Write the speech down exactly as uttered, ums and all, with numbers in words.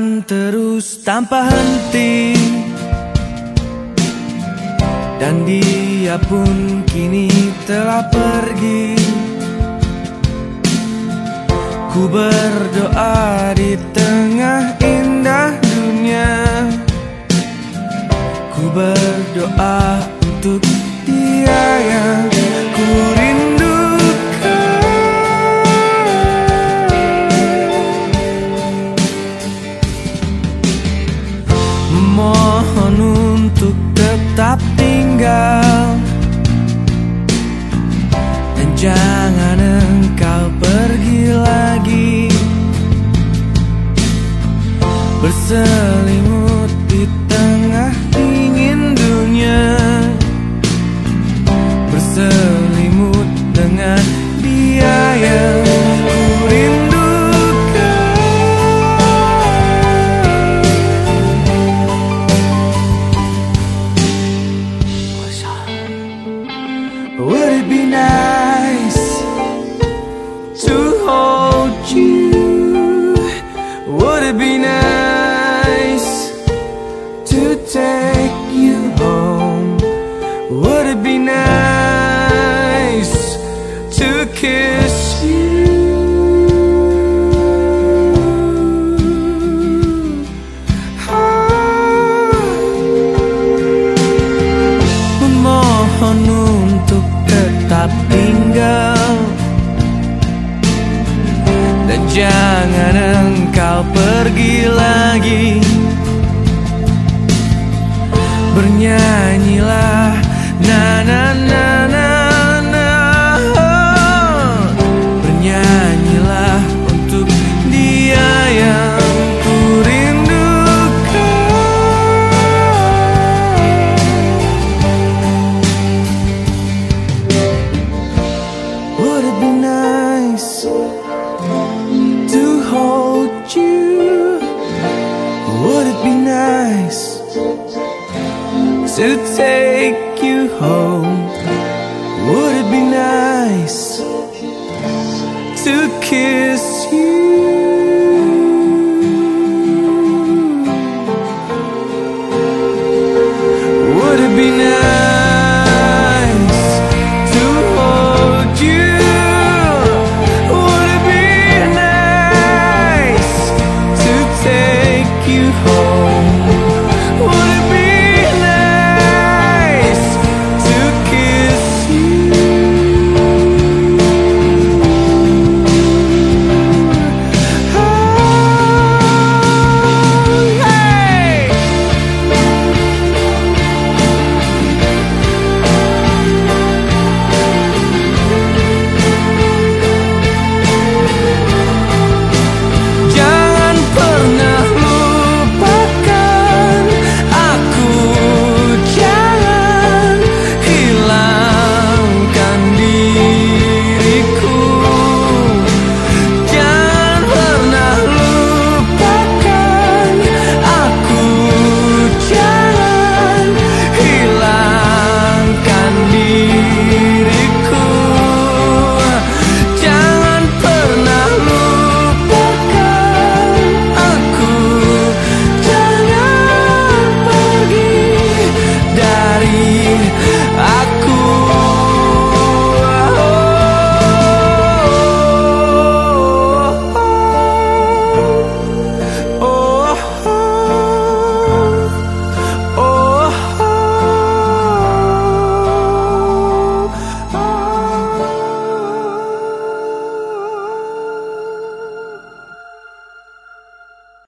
berjalan terus tanpa henti, dan dia pun kini telah pergi. Ku berdoa di tengah indah dunia, ku berdoa untuk dia yang ku rindukan. Mohon untuk tetap tinggal, dan jangan engkau pergi lagi, berselimut di tengah dingin dunia, berselimut dengan dia yang ku rindukan. Would it be nice to hold you? Would it be nice to take you home? Would it be nice to kiss you? Memohon untuk tetap tinggal, dan jangan engkau pergi lagi. Bernyanyilah na na na na na, bernyanyilah untuk dia yang ku rindukan. Would it be nice to hold you? Would it be nice to take you home? Would it be nice to kiss